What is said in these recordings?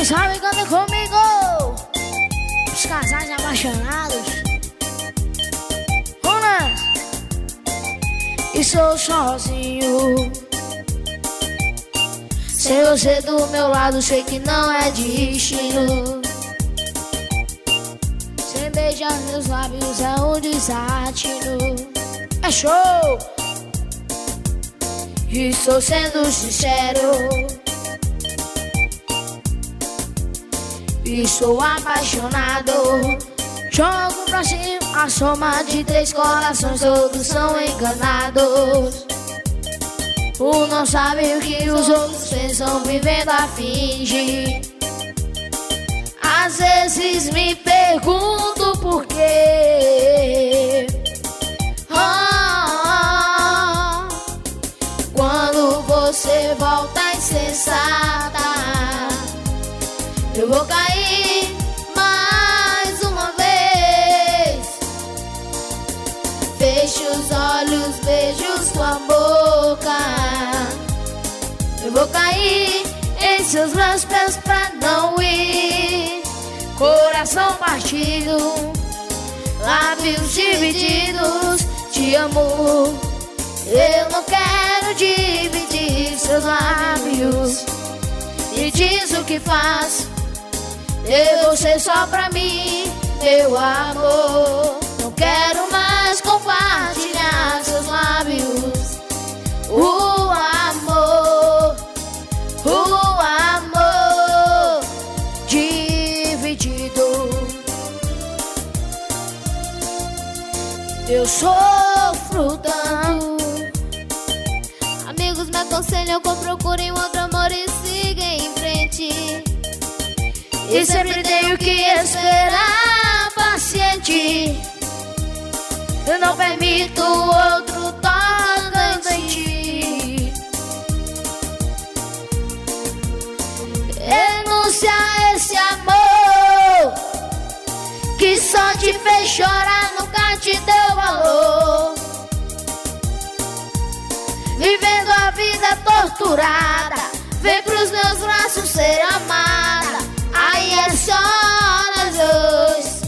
Quem sabe canta comigo. Os casais apaixonados. Olá. E sou sozinho. Sem você do meu lado, sei que não é destino. Sem beijar meus lábios é um desatino. É show! E estou sendo sincero. E sou apaixonado. Jogo pra cima a soma de 3 corações, todos são enganados. Um não sabe o que os outros pensam, vivendo a fingir. Às vezes me pergunto por quê. Quando você volta insensata, eu vou cair mais uma vez. Feche os olhos, beijo sua boca. Eu vou cair em seus meus pés pra não ir. Coração partido, lábios divididos. Te amo, eu não quero dividir seus lábios. Me diz o que faz, ter você só pra mim, meu amor. Não quero mais compartilhar seus lábios. O amor dividido. Eu sofro tanto. Amigos me aconselham que eu procure um outro amor e siga em frente. E sempre tenho que esperar paciente. Eu não permito outro toque em ti. Renuncia a esse amor que só te fez chorar, nunca te deu valor. Vivendo a vida torturada, vem pros meus braços ser amada. Aí é só nós dois.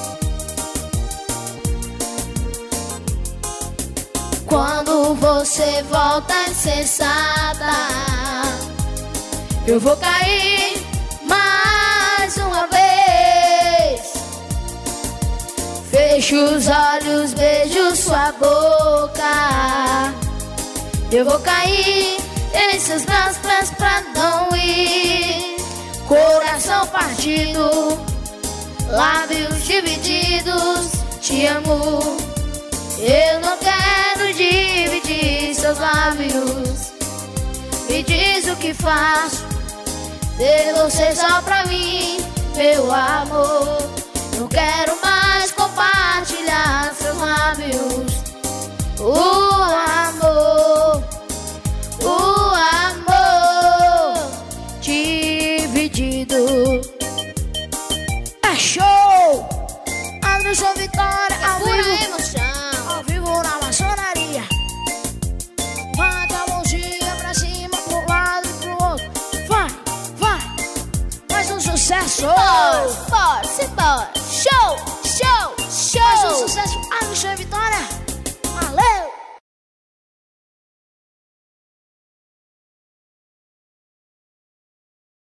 Quando você volta insensata, eu vou cair mais uma vez. Fecho os olhos, beijo sua boca. Eu vou cair em seus pés pra não ir. Coração partido, lábios divididos. Te amo, eu não quero dividir seus lábios. Me diz o que faço, ter você só pra mim, meu amor. Não quero mais compartilhar seus lábios. O amor dividido. É show! Anderson Vitória, ao vivo, emoção. ao vivo na maçonaria. Bate a mãozinha pra cima, pro lado e pro outro. Vai, vai, mais um sucesso! Bora, bora, simbora.